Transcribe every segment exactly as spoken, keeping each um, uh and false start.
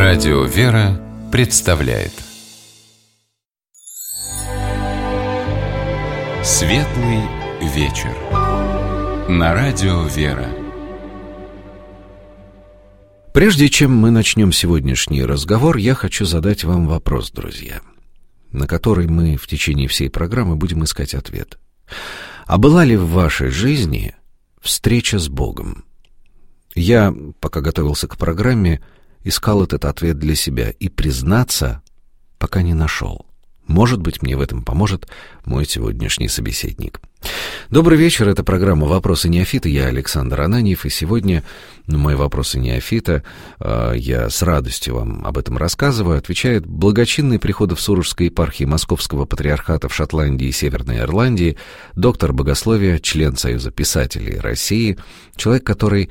Радио «Вера» представляет Светлый вечер на Радио «Вера». Прежде чем мы начнем сегодняшний разговор, я хочу задать вам вопрос, друзья, на который мы в течение всей программы будем искать ответ. А была ли в вашей жизни встреча с Богом? Я, пока готовился к программе, искал этот ответ для себя и, признаться, пока не нашел. Может быть, мне в этом поможет мой сегодняшний собеседник. Добрый вечер, это программа «Вопросы неофита», я Александр Ананьев, и сегодня на мои вопросы неофита, я с радостью вам об этом рассказываю, отвечает благочинный приходов Сурожской епархии Московского патриархата в Шотландии и Северной Ирландии, доктор богословия, член Союза писателей России, человек, который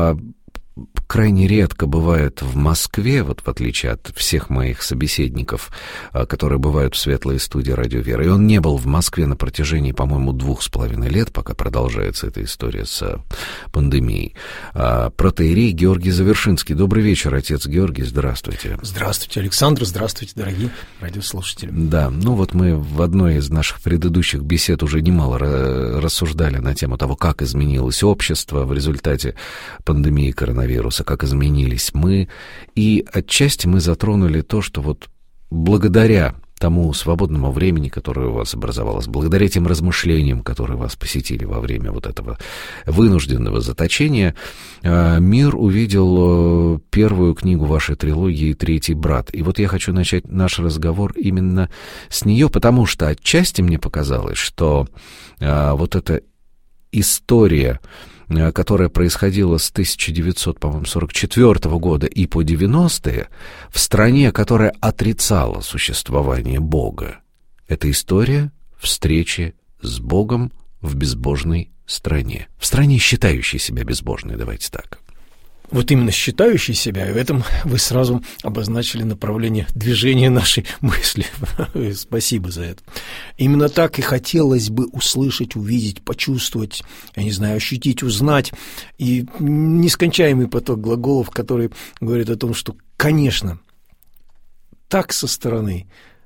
крайне редко бывает в Москве, вот в отличие от всех моих собеседников, которые бывают в светлой студии «Радио Вера». И он не был в Москве на протяжении, по-моему, двух с половиной лет, пока продолжается эта история с пандемией. Протоиерей Георгий Завершинский. Добрый вечер, отец Георгий, здравствуйте. Здравствуйте, Александр, здравствуйте, дорогие радиослушатели. Да, ну вот мы в одной из наших предыдущих бесед уже немало рассуждали на тему того, как изменилось общество в результате пандемии коронавируса. вируса, как изменились мы, и отчасти мы затронули то, что вот благодаря тому свободному времени, которое у вас образовалось, благодаря тем размышлениям, которые вас посетили во время вот этого вынужденного заточения, мир увидел первую книгу вашей трилогии «Третий брат». И вот я хочу начать наш разговор именно с нее, потому что отчасти мне показалось, что вот эта история, которая происходила с тысяча девятьсот сорок четвёртого года и по девяностые, в стране, которая отрицала существование Бога. Это история встречи с Богом в безбожной стране. В стране, считающей себя безбожной, давайте так. Вот именно считающий себя, и в этом вы сразу обозначили направление движения нашей мысли. Спасибо за это. Именно так и хотелось бы услышать, увидеть, почувствовать, я не знаю, ощутить, узнать. И нескончаемый поток глаголов, который говорит о том, что, конечно, так со стороны,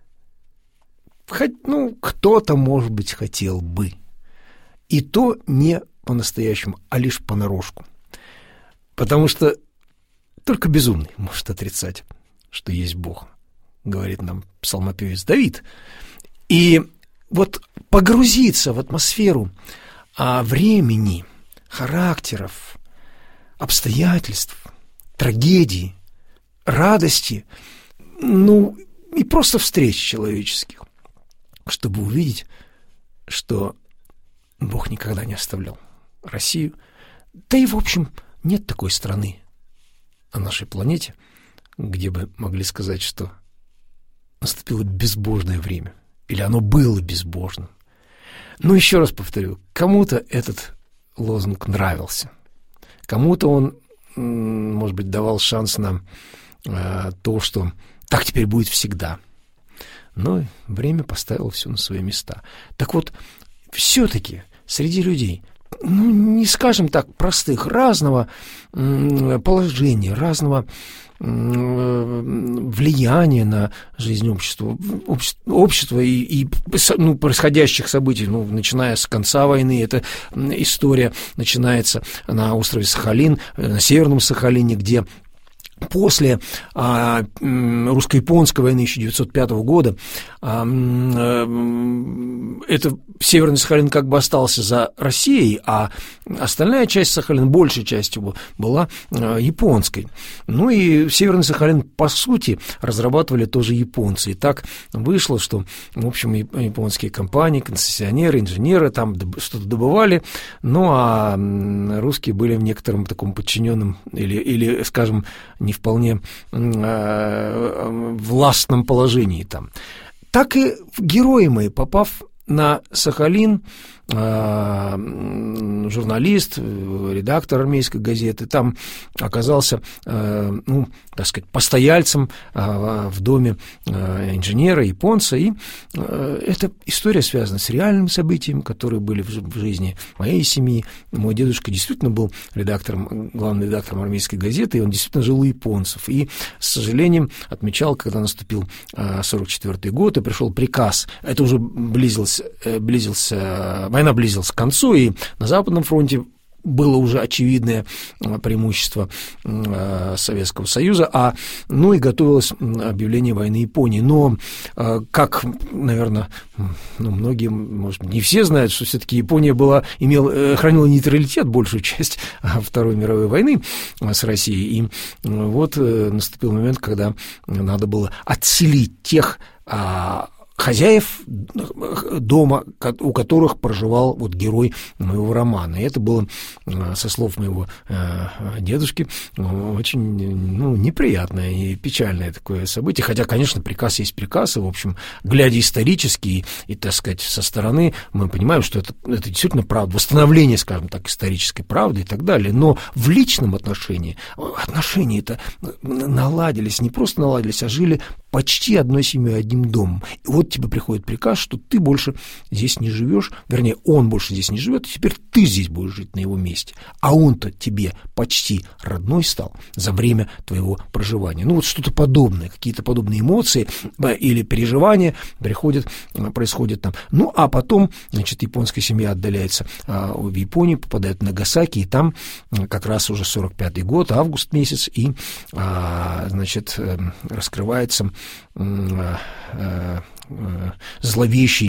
ну, кто-то, может быть, хотел бы. И то не по-настоящему, а лишь понарошку. Потому что только безумный может отрицать, что есть Бог, говорит нам псалмопевец Давид. И вот погрузиться в атмосферу а, времени, характеров, обстоятельств, трагедий, радости, ну и просто встреч человеческих, чтобы увидеть, что Бог никогда не оставлял Россию, да и в общем нет такой страны на нашей планете, где бы могли сказать, что наступило безбожное время, или оно было безбожным. Но еще раз повторю, кому-то этот лозунг нравился, кому-то он, может быть, давал шанс на э, то, что так теперь будет всегда. Но время поставило все на свои места. Так вот, все-таки среди людей, ну, не скажем так, простых, разного положения, разного влияния на жизнь общества, общества и, и ну, происходящих событий, ну, начиная с конца войны, эта история начинается на острове Сахалин, на Северном Сахалине, где после а, русско-японской войны тысяча девятьсот пятого года а, а, это Северный Сахалин как бы остался за Россией, а остальная часть Сахалина, большая часть его, была а, японской. Ну и Северный Сахалин, по сути, разрабатывали тоже японцы. И так вышло, что, в общем, японские компании, концессионеры, инженеры там что-то добывали, ну а русские были в некотором таком подчиненном или, или скажем, не вполне э, властном положении там. Так и герои мои, попав на Сахалин журналист, редактор армейской газеты, там оказался, ну, так сказать, постояльцем в доме инженера, японца, и эта история связана с реальными событиями, которые были в жизни моей семьи. Мой дедушка действительно был редактором, главным редактором армейской газеты, и он действительно жил у японцев, и, с сожалением, отмечал, когда наступил сорок четвёртый год, и пришел приказ, это уже близился, близился война близилась к концу, и на Западном фронте было уже очевидное преимущество Советского Союза, а, ну и готовилось объявление войны Японии. Но, как, наверное, ну, многие, может быть, не все знают, что все-таки Япония была, имела, хранила нейтралитет большую часть Второй мировой войны с Россией. И вот наступил момент, когда надо было отселить тех хозяев дома, у которых проживал вот герой моего романа. И это было, со слов моего дедушки, очень, ну, неприятное и печальное такое событие. Хотя, конечно, приказ есть приказ, и, в общем, глядя исторически и, и так сказать, со стороны, мы понимаем, что это, это действительно правда, восстановление, скажем так, исторической правды и так далее. Но в личном отношении отношения-то наладились, не просто наладились, а жили почти одной семьей, одним домом. И вот тебе приходит приказ, что ты больше здесь не живешь, вернее, он больше здесь не живет, и теперь ты здесь будешь жить на его месте. А он-то тебе почти родной стал за время твоего проживания. Ну, вот что-то подобное, какие-то подобные эмоции или переживания приходят, происходят там. Ну, а потом, значит, японская семья отдаляется в Японию, попадает в Нагасаки, и там как раз уже сорок пятый год, август месяц, и, значит, раскрывается зловещий,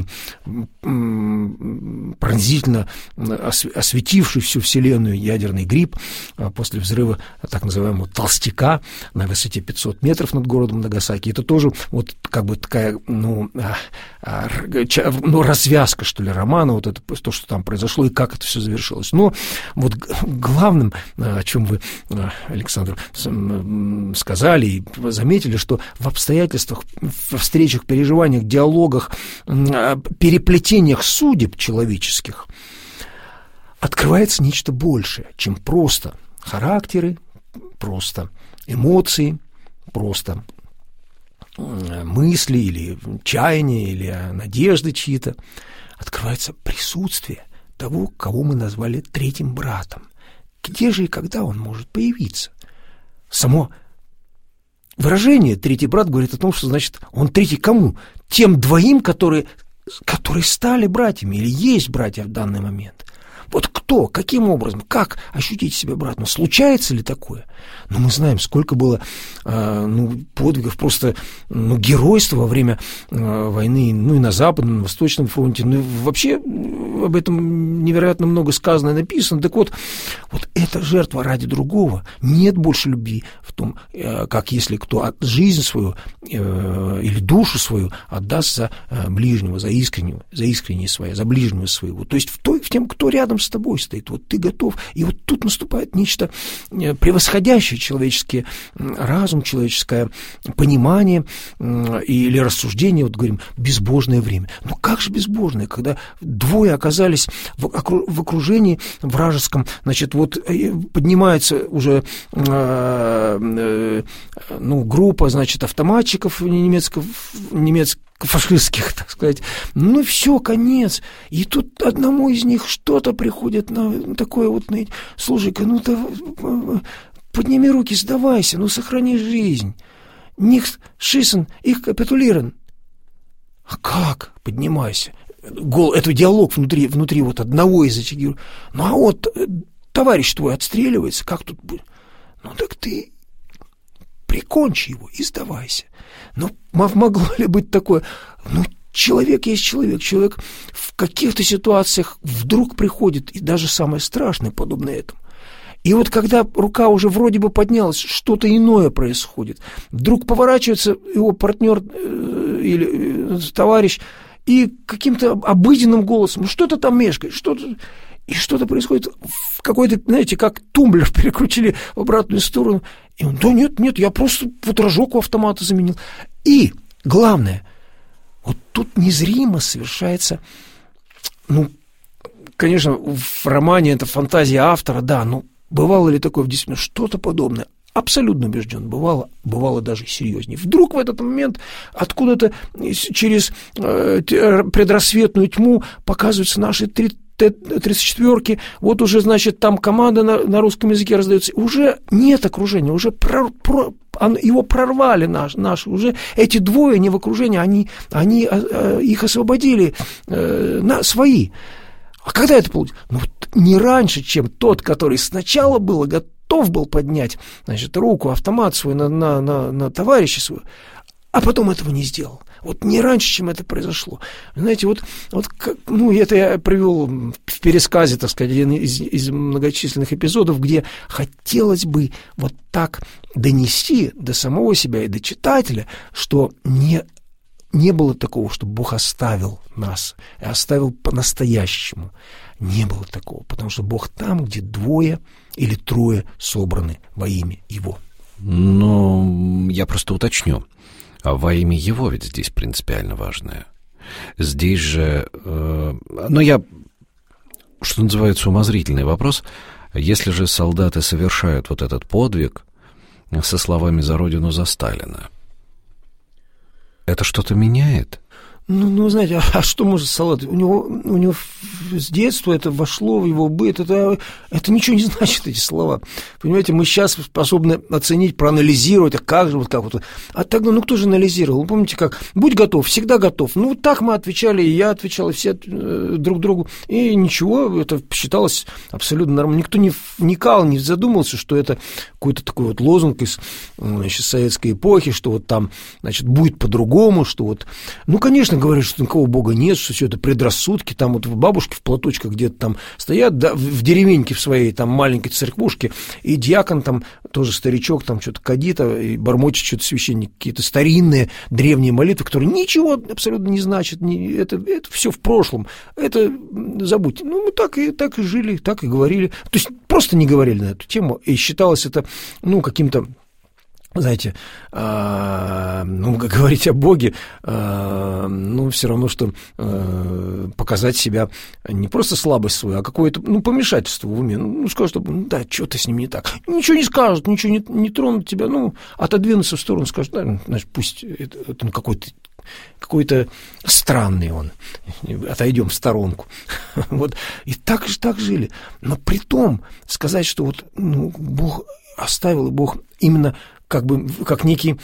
пронзительно осветивший всю Вселенную ядерный гриб после взрыва так называемого толстяка на высоте пятьсот метров над городом Нагасаки. Это тоже вот как бы такая, ну, ну, развязка, что ли, романа, вот это то, что там произошло и как это все завершилось. Но вот главным, о чем вы, Александр, сказали и заметили, что в обстоятельствах, в встречах, переживаниях, диалогах, переплетениях судеб человеческих открывается нечто большее, чем просто характеры, просто эмоции, просто мысли или чаяния, или надежды чьи-то. Открывается присутствие того, кого мы назвали третьим братом. Где же и когда он может появиться? Само выражение «третий брат» говорит о том, что, значит, он третий кому? Тем двоим, которые, которые стали братьями или есть братья в данный момент. Вот кто, каким образом, как ощутить себя братом? Случается ли такое? Но мы знаем, сколько было э, ну, подвигов, просто ну, геройства во время э, войны, ну и на Западном, и на Восточном фронте. Ну, вообще об этом невероятно много сказано и написано. Так вот, вот эта жертва ради другого. Нет больше любви в том, э, как если кто жизнь свою э, или душу свою отдаст за э, ближнего, за искреннего, за искреннее свое, за ближнего своего. То есть в, той, в тем, кто рядом с тобой стоит, вот ты готов, и вот тут наступает нечто превосходящее человеческий разум, человеческое понимание или рассуждение, вот говорим, безбожное время. Но как же безбожное, когда двое оказались в окружении вражеском, значит, вот поднимается уже ну, группа, значит, автоматчиков немецких, немецких, фашистских, так сказать. Ну, все, конец. И тут одному из них что-то приходит на такое вот, слушай-ка, ну, ты подними руки, сдавайся, ну, сохрани жизнь. Nicht schießen, ich kapitulieren. А как? Поднимайся. Гол, это диалог внутри, внутри вот одного из этих героев. Ну, а вот товарищ твой отстреливается, как тут будет? Ну, так ты прикончи его и сдавайся. Ну, могло ли быть такое? Ну, человек есть человек. Человек в каких-то ситуациях вдруг приходит, и даже самое страшное подобно этому. И вот когда рука уже вроде бы поднялась, что-то иное происходит. Вдруг поворачивается его партнер э, или э, товарищ и каким-то обыденным голосом, ну, что-то там мешкает, что-то... И что-то происходит, в какой-то, знаете, как тумблер перекрутили в обратную сторону. И он, да нет, нет, я просто вот рожок у автомата заменил. И, главное, вот тут незримо совершается ну, конечно, в романе это фантазия автора, да, но бывало ли такое в действительности? Что-то подобное. Абсолютно убежден, бывало, бывало даже серьезнее. Вдруг в этот момент откуда-то через э, предрассветную тьму показываются наши три тридцать четвёрки, вот уже, значит, там команда на, на русском языке раздается, уже нет окружения, уже про, про, его прорвали наш, наши, уже эти двое не в окружении, они, они э, их освободили, э, на, свои. А когда это получилось? Ну, не раньше, чем тот, который сначала был готов был поднять, значит, руку, автомат свой на, на, на, на товарища своего, а потом этого не сделал. Вот не раньше, чем это произошло. Знаете, вот, вот ну, это я привел в пересказе, так сказать, один из, из многочисленных эпизодов, где хотелось бы вот так донести до самого себя и до читателя, что не, не было такого, что Бог оставил нас, и оставил по-настоящему. Не было такого, потому что Бог там, где двое или трое собраны во имя Его. Но я просто уточню. А во имя Его ведь здесь принципиально важное. Здесь же... Э, ну, я, что называется, умозрительный вопрос. Если же солдаты совершают вот этот подвиг со словами «За Родину, за Сталина», это что-то меняет? Ну, ну, знаете, а, а что может солдат? У него, у него с детства это вошло в его быт, это, это ничего не значит, эти слова. Понимаете, мы сейчас способны оценить, проанализировать, а как же, вот как вот. А тогда, ну, кто же анализировал? Вы помните, как? Будь готов, всегда готов. Ну, вот так мы отвечали, и я отвечал, и все друг другу, и ничего, это считалось абсолютно нормально. Никто не вникал, не задумался, что это какой-то такой вот лозунг из, значит, советской эпохи, что вот там, значит, будет по-другому, что вот, ну, конечно, говорят, что никакого Бога нет, что все это предрассудки, там вот бабушки в платочках где-то там стоят, да, в деревеньке в своей там маленькой церквушке, и диакон там, тоже старичок, там что-то кадит, и бормочет что-то священник, какие-то старинные древние молитвы, которые ничего абсолютно не значат, не, это, это все в прошлом, это забудьте. Ну, мы так и, так и жили, так и говорили, то есть просто не говорили на эту тему, и считалось это, ну, каким-то, знаете, э, ну, говорить о Боге, э, ну, все равно, что э, показать себя не просто слабость свою, а какое-то, ну, помешательство в уме. Ну, скажут, ну, да, что-то с ним не так. Ничего не скажут, ничего не, не тронут тебя, ну, отодвинутся в сторону, скажут, да, значит, пусть это, это какой-то какой-то странный он, отойдем в сторонку. Вот. И так же так жили. Но при том сказать, что вот, ну, Бог оставил, и Бог именно как бы, как некий,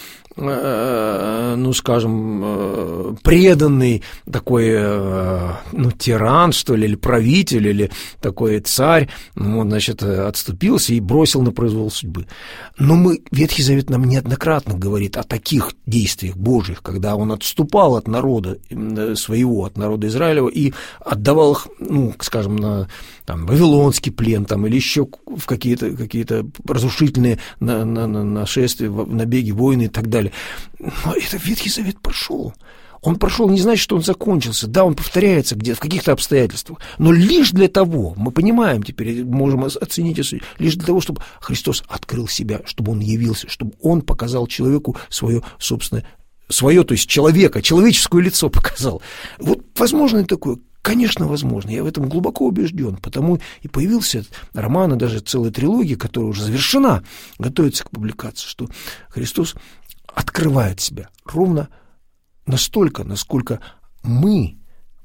э, ну, скажем, э, преданный такой, э, ну, тиран, что ли, или правитель, или такой царь, ну, он, значит, отступился и бросил на произвол судьбы. Но мы, Ветхий Завет нам неоднократно говорит о таких действиях Божьих, когда он отступал от народа своего, от народа Израилева, и отдавал их, ну, скажем, на там, вавилонский плен, там, или еще в какие-то, какие-то разрушительные на, на, на, нашествия, набеги, войны и так далее. Но это Ветхий Завет прошел. Он прошел, не значит, что он закончился. Да, он повторяется где-то в каких-то обстоятельствах, но лишь для того, мы понимаем теперь, можем оценить, лишь для того, чтобы Христос открыл себя, чтобы он явился, чтобы он показал человеку свое собственное, свое, то есть человека, человеческое лицо показал. Вот возможно ли такое? Конечно, возможно, я в этом глубоко убежден, потому и появился этот роман, и даже целая трилогия, которая уже завершена, готовится к публикации, что Христос открывает себя ровно настолько, насколько мы,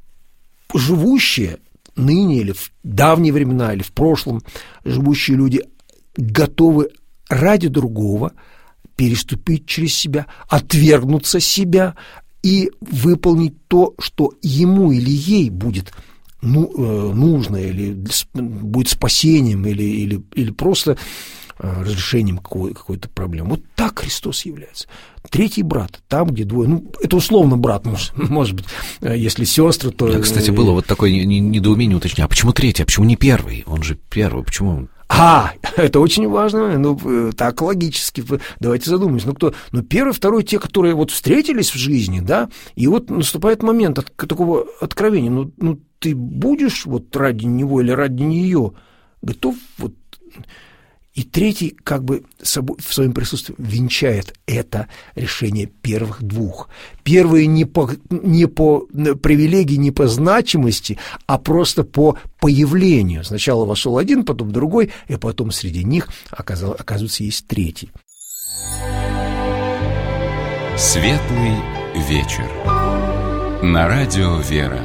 живущие ныне или в давние времена, или в прошлом, живущие люди, готовы ради другого переступить через себя, отвергнуться себя и выполнить то, что ему или ей будет ну, э, нужно, или будет спасением, или, или, или просто э, разрешением какой- какой-то проблемы. Вот так Христос является. Третий брат, там, где двое, ну, это условно брат, может, может быть, если сестры, то... А, кстати, было вот такое недоумение, уточнение, а почему третий, а почему не первый? Он же первый, почему... А, это очень важно, ну, так логически, давайте задумаемся, ну, кто, ну, первый, второй, те, которые вот встретились в жизни, да, и вот наступает момент от, такого откровения, ну, ну, ты будешь вот ради него или ради нее готов вот... И третий как бы собой, в своем присутствии венчает это решение первых двух. Первые не по, не по привилегии, не по значимости, а просто по появлению. Сначала вошел один, потом другой, и потом среди них, оказывается, есть третий. Светлый вечер. На радио «Вера».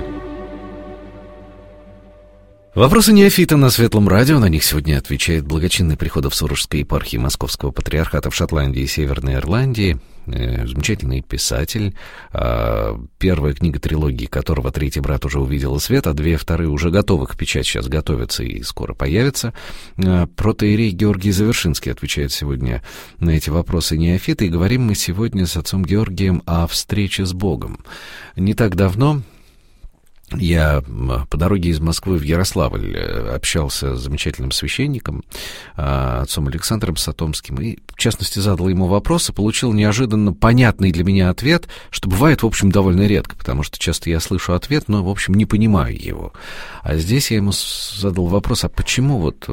Вопросы неофита на Светлом радио. На них сегодня отвечает благочинный приходов Сурожской епархии Московского патриархата в Шотландии и Северной Ирландии, э, замечательный писатель, э, первая книга трилогии которого «Третий брат» уже увидела свет, а две вторые уже готовы к печати, сейчас готовятся и скоро появятся. Э, протоиерей Георгий Завершинский отвечает сегодня на эти вопросы неофита, и говорим мы сегодня с отцом Георгием о встрече с Богом. Не так давно я по дороге из Москвы в Ярославль общался с замечательным священником, отцом Александром Сатомским, и, в частности, задал ему вопрос и получил неожиданно понятный для меня ответ, что бывает, в общем, довольно редко, потому что часто я слышу ответ, но, в общем, не понимаю его. А здесь я ему задал вопрос, а почему вот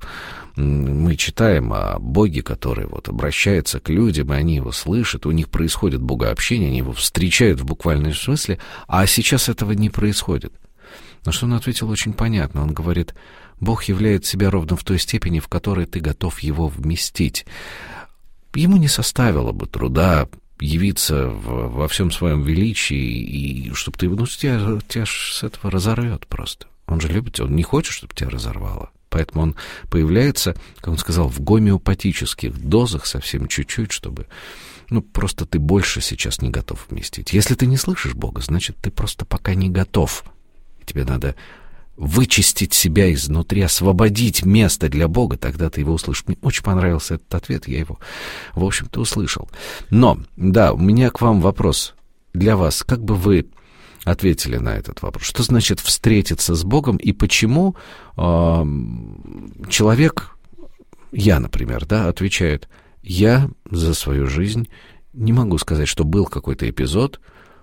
мы читаем о Боге, который вот обращается к людям, и они его слышат, у них происходит богообщение, они его встречают в буквальном смысле, а сейчас этого не происходит. На что он ответил очень понятно. Он говорит: Бог являет себя ровно в той степени, в которой ты готов его вместить. Ему не составило бы труда явиться в, во всем своем величии, и чтобы ты, ну, тебя, тебя с этого разорвет просто. Он же любит, он не хочет, чтобы тебя разорвало. Поэтому он появляется, как он сказал, в гомеопатических дозах, совсем чуть-чуть, чтобы, ну, просто ты больше сейчас не готов вместить. Если ты не слышишь Бога, значит, ты просто пока не готов. Тебе надо вычистить себя изнутри, освободить место для Бога, тогда ты его услышишь. Мне очень понравился этот ответ, я его, в общем-то, услышал. Но, да, у меня к вам вопрос для вас. Как бы вы ответили на этот вопрос? Что значит встретиться с Богом, и почему э, человек, я, например, да, отвечает: я за свою жизнь не могу сказать, что был какой-то эпизод,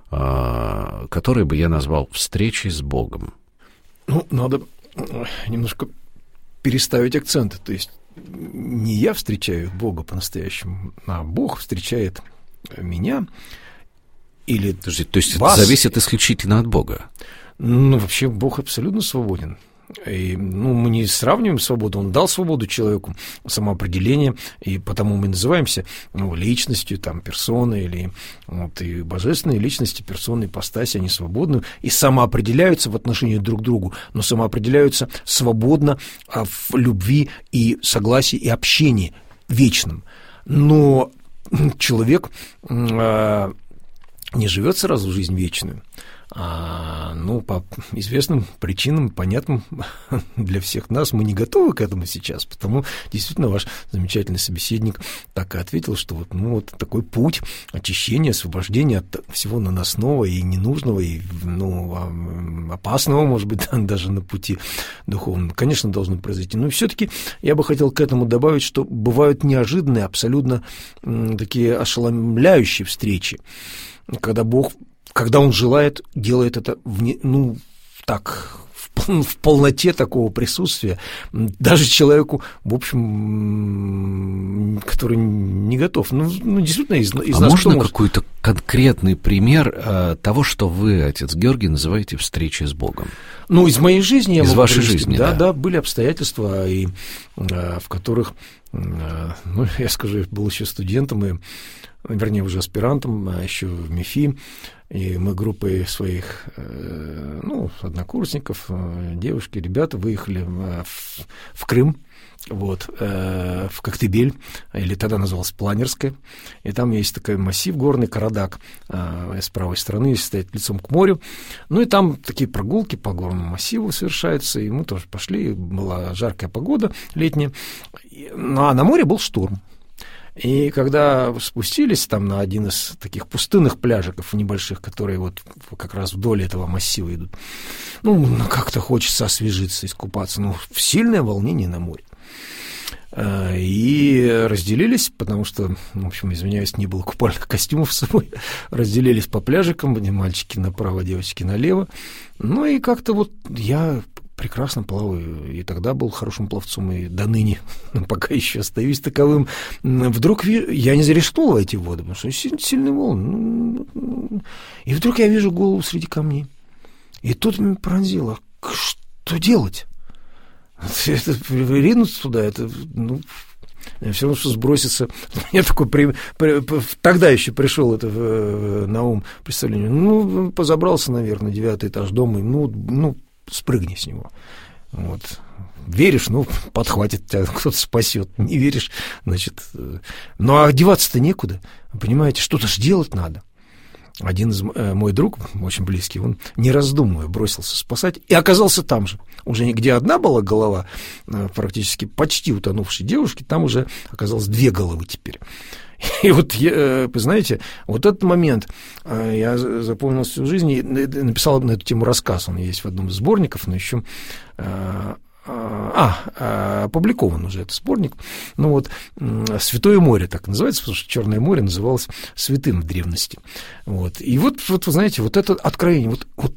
э, который бы я назвал встречей с Богом. Ну, надо немножко переставить акценты. То есть не я встречаю Бога по-настоящему, а Бог встречает меня. Или Подожди, то есть вас. Это зависит исключительно от Бога? Ну, вообще, Бог абсолютно свободен. И, ну, мы не сравниваем свободу. Он дал свободу человеку, самоопределение, и потому мы называемся, ну, личностью, там, персоной, или вот, и божественные личности, персоны, ипостаси, они свободны и самоопределяются в отношении друг к другу, но самоопределяются свободно в любви и согласии и общении вечном. Но человек э, не живет сразу жизнь вечную. А, ну, по известным причинам, понятным для всех нас, мы не готовы к этому сейчас, потому действительно ваш замечательный собеседник так и ответил, что вот, ну, вот такой путь очищения, освобождения от всего наносного и ненужного, и, ну, опасного, может быть, даже на пути духовном, конечно, должно произойти. Но все-таки я бы хотел к этому добавить, что бывают неожиданные, абсолютно м, такие ошеломляющие встречи, когда Бог, когда Он желает, делает это в, ну, так, в, в полноте такого присутствия, даже человеку, в общем, который не готов. Ну, ну действительно, из, из а нас можно может... какой-то конкретный пример а, того, что вы, отец Георгий, называете встречей с Богом? Ну, из моей жизни, я из могу вашей привести, жизни, да, да. да, были обстоятельства, и, а, в которых, а, ну, я скажу, я был еще студентом, и, вернее, уже аспирантом, а еще в МИФИ, и мы группой своих, ну, однокурсников, девушки, ребята выехали в, в Крым, вот, в Коктебель, или тогда называлась Планерская, и там есть такой массив горный, Карадак, с правой стороны, стоит лицом к морю, ну, и там такие прогулки по горному массиву совершаются, и мы тоже пошли, была жаркая погода летняя, ну, а на море был шторм. И когда спустились там на один из таких пустынных пляжиков небольших, которые вот как раз вдоль этого массива идут, ну, как-то хочется освежиться, искупаться, ну, сильное волнение на море. И разделились, потому что, в общем, извиняюсь, не было купальных костюмов с собой, разделились по пляжикам, мальчики направо, девочки налево. Ну и как-то вот я прекрасно плаваю. И тогда был хорошим пловцом, и до ныне, пока еще остаюсь таковым. Вдруг я не зарискнул войти в воду, потому что сильный волн. И вдруг я вижу голову среди камней. И тут меня пронзило. Что делать? Это, ринуться туда, это, ну, все равно, что сброситься. Я такой, при, при, тогда еще пришел это в, на ум представление. Ну, позабрался, наверное, девятый этаж дома, и, ну, ну, спрыгни с него. Вот. Веришь, ну, подхватит тебя, кто-то спасет. Не веришь, значит... Ну, а одеваться-то некуда. Понимаете, что-то ж делать надо. Один из э, мой друг, очень близкий, он, не раздумывая, бросился спасать и оказался там же. Уже где одна была голова, э, практически почти утонувшей девушки, там уже оказалось две головы теперь. И вот, э, вы знаете, вот этот момент э, я запомнил всю жизнь и написал на эту тему рассказ. Он есть в одном из сборников, но еще... Э, А, опубликован уже этот сборник. Ну вот, «Святое море» так называется, потому что Черное море называлось святым в древности. Вот. И вот, вот, вы знаете, вот это откровение, вот, вот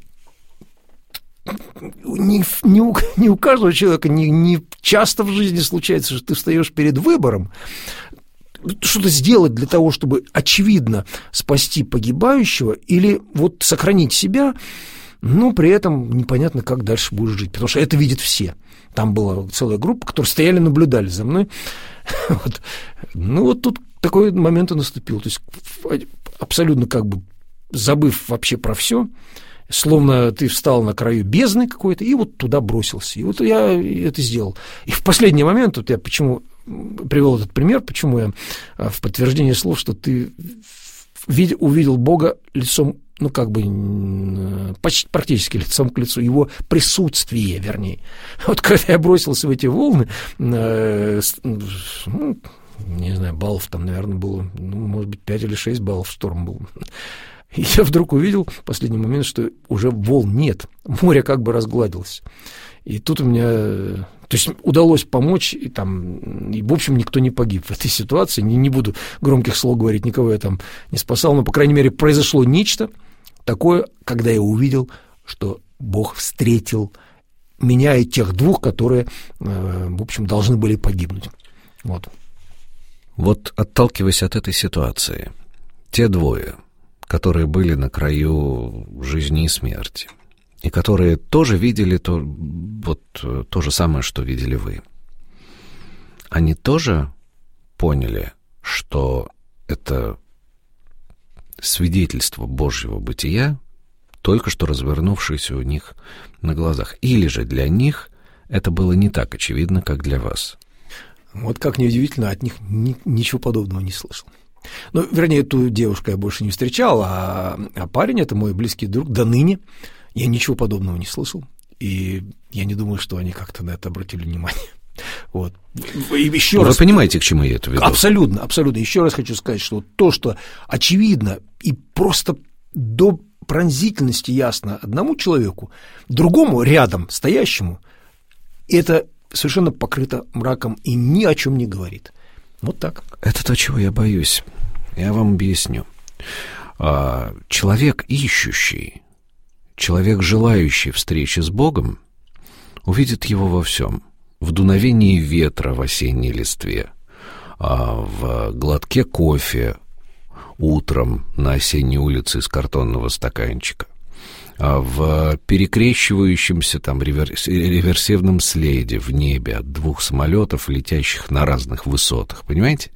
не, не, у, не у каждого человека, не, не часто в жизни случается, что ты встаешь перед выбором, что-то сделать для того, чтобы очевидно спасти погибающего или вот сохранить себя, но при этом непонятно, как дальше будешь жить, потому что это видят все. Там была целая группа, которые стояли, наблюдали за мной. Вот. Ну, вот тут такой момент и наступил. То есть абсолютно как бы забыв вообще про все, словно ты встал на краю бездны какой-то и вот туда бросился. И вот я это сделал. И в последний момент, вот я почему привел этот пример, почему я в подтверждение слов, что ты увидел Бога лицом, ну, как бы почти практически лицом к лицу, его присутствие, вернее. Вот когда я бросился в эти волны, э, ну, не знаю, баллов там, наверное, было, ну, может быть, пять или шесть баллов шторм был. И я вдруг увидел в последний момент, что уже волн нет, море как бы разгладилось. И тут у меня... То есть удалось помочь, и, там, и в общем, никто не погиб в этой ситуации. Не, не буду громких слов говорить, никого я там не спасал, но, по крайней мере, произошло нечто такое, когда я увидел, что Бог встретил меня и тех двух, которые, в общем, должны были погибнуть. Вот. Вот, отталкиваясь от этой ситуации, те двое, которые были на краю жизни и смерти, и которые тоже видели то, вот, то же самое, что видели вы, они тоже поняли, что это свидетельство Божьего бытия, только что развернувшееся у них на глазах. Или же для них это было не так очевидно, как для вас? Вот как неудивительно, от них ни, ничего подобного не слышал. Ну, вернее, эту девушку я больше не встречал, а, а парень — это мой близкий друг до ныне. Я ничего подобного не слышал, и я не думаю, что они как-то на это обратили внимание. Вот. И еще Вы раз... понимаете, к чему я это веду? Абсолютно, абсолютно. Еще раз хочу сказать, что то, что очевидно и просто до пронзительности ясно одному человеку, другому рядом стоящему, это совершенно покрыто мраком и ни о чем не говорит. Вот так. Это то, чего я боюсь. Я вам объясню. Человек ищущий, человек, желающий встречи с Богом, увидит его во всем. В дуновении ветра в осенней листве, в глотке кофе утром на осенней улице из картонного стаканчика, в перекрещивающемся там реверсивном следе в небе от двух самолетов, летящих на разных высотах, понимаете?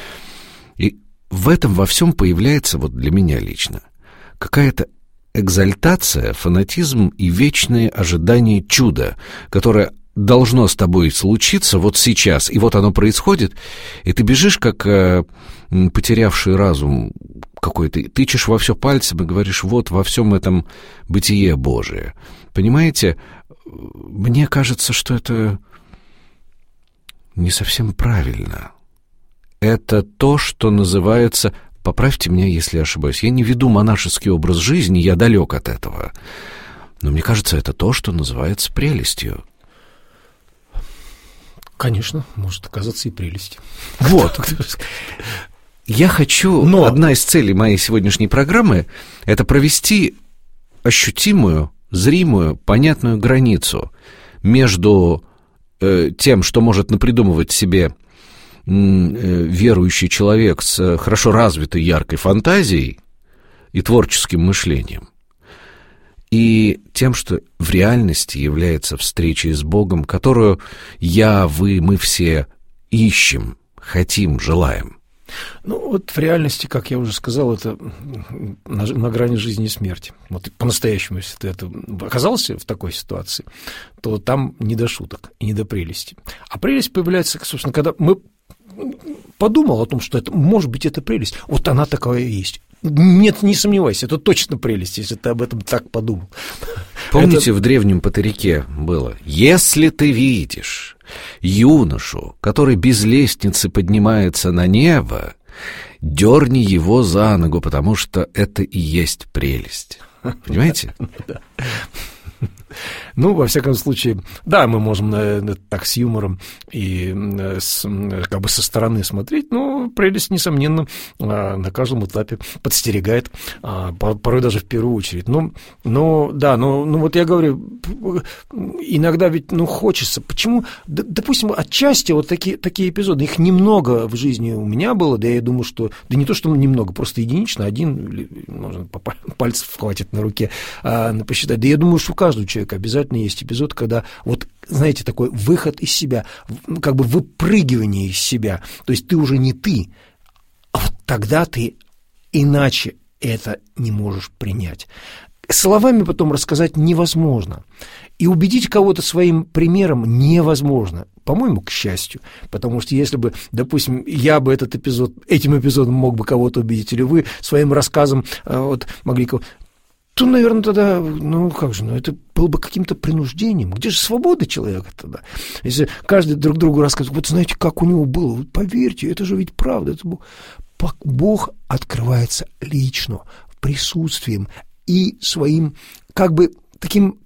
И в этом во всем появляется, вот для меня лично, какая-то экзальтация, фанатизм и вечное ожидание чуда, которое должно с тобой случиться вот сейчас, и вот оно происходит, и ты бежишь, как э, потерявший разум какой-то, тычешь во все пальцем и говоришь, вот во всем этом бытие Божие. Понимаете, мне кажется, что это не совсем правильно. Это то, что называется... Поправьте меня, если я ошибаюсь. Я не веду монашеский образ жизни, я далек от этого. Но мне кажется, это то, что называется прелестью. Конечно, может оказаться и прелестью. Вот. Я хочу... Но одна из целей моей сегодняшней программы — это провести ощутимую, зримую, понятную границу между э, тем, что может напридумывать себе э, верующий человек с хорошо развитой яркой фантазией и творческим мышлением, и тем, что в реальности является встречей с Богом, которую я, вы, мы все ищем, хотим, желаем. Ну, вот в реальности, как я уже сказал, это на, на грани жизни и смерти. Вот по-настоящему, если ты это оказался в такой ситуации, то там не до шуток и не до прелести. А прелесть появляется, собственно, когда мы подумал о том, что это, может быть, это прелесть. Вот она такая и есть. Нет, не сомневайся, это точно прелесть, если ты об этом так подумал. Помните, это... в древнем Патерике было: «Если ты видишь юношу, который без лестницы поднимается на небо, дерни его за ногу, потому что это и есть прелесть». Понимаете? Да. Ну, во всяком случае, да, мы можем наверное, так с юмором и с, как бы со стороны смотреть, но прелесть, несомненно, на каждом этапе подстерегает, порой даже в первую очередь. Но, но да, но ну, вот я говорю, иногда ведь ну, хочется. Почему? Допустим, отчасти вот такие, такие эпизоды, их немного в жизни у меня было, да я думаю, что, да не то, что немного, просто единично, один, можно по пальцев хватит на руке а, посчитать, да я думаю, что у каждого человека обязательно есть эпизод, когда вот, знаете, такой выход из себя, как бы выпрыгивание из себя, то есть ты уже не ты, а вот тогда ты иначе это не можешь принять. Словами потом рассказать невозможно, и убедить кого-то своим примером невозможно, по-моему, к счастью, потому что если бы, допустим, я бы этот эпизод, этим эпизодом мог бы кого-то убедить, или вы своим рассказом вот, могли кого-то, то, наверное, тогда, ну, как же, ну, это было бы каким-то принуждением. Где же свобода человека тогда? Если каждый друг другу рассказывает, вот знаете, как у него было, вот поверьте, это же ведь правда. Это Бог. Бог открывается лично, присутствием и своим, как бы, таким,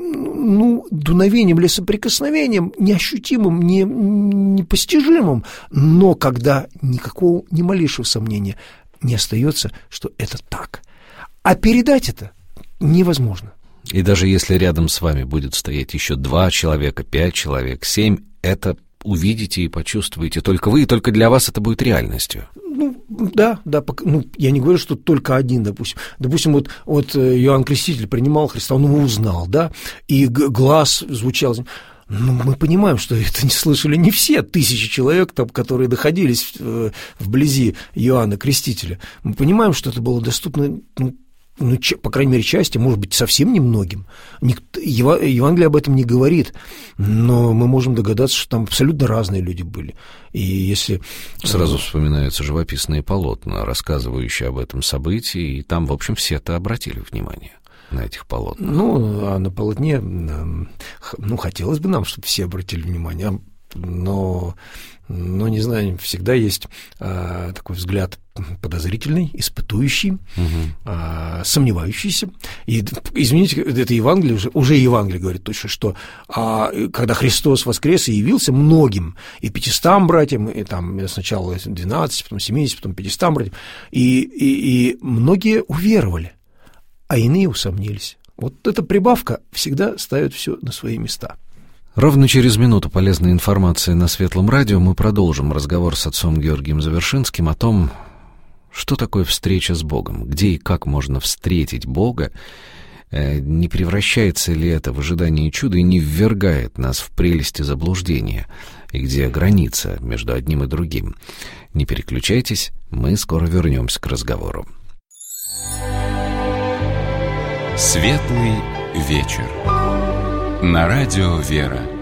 ну, дуновением или соприкосновением, неощутимым, не, непостижимым, но когда никакого, ни малейшего сомнения не остается, что это так. А передать это невозможно. И даже если рядом с вами будет стоять еще два человека, пять человек, семь, это увидите и почувствуете только вы, и только для вас это будет реальностью. Ну, да, да, ну, я не говорю, что только один, допустим. Допустим, вот, вот Иоанн Креститель принимал Христа, он его узнал, да, и глаз звучал. Ну, мы понимаем, что это не слышали не все тысячи человек, там, которые находились э, вблизи Иоанна Крестителя. Мы понимаем, что это было доступно, ну, ну, по крайней мере, части, может быть, совсем немногим. Никто, Евангелие об этом не говорит, но мы можем догадаться, что там абсолютно разные люди были. И если... Сразу вспоминаются живописные полотна, рассказывающие об этом событии, и там, в общем, все-то обратили внимание на этих полотнах. Ну, а на полотне, ну, хотелось бы нам, чтобы все обратили внимание, но, но не знаю, всегда есть а, такой взгляд подозрительный, испытующий, угу. а, сомневающийся. И, извините, это Евангелие, уже, уже Евангелие говорит точно, что а, когда Христос воскрес и явился многим, и пятистам братьям, и там сначала двенадцать, потом семьдесят, потом пятистам братьям, и, и, и многие уверовали, а иные усомнились. Вот эта прибавка всегда ставит все на свои места. Ровно через минуту полезной информации на Светлом радио мы продолжим разговор с отцом Георгием Завершинским о том, что такое встреча с Богом, где и как можно встретить Бога, не превращается ли это в ожидание чуда и не ввергает нас в прелести заблуждения, и где граница между одним и другим. Не переключайтесь, мы скоро вернемся к разговору. Светлый вечер. На радио «Вера».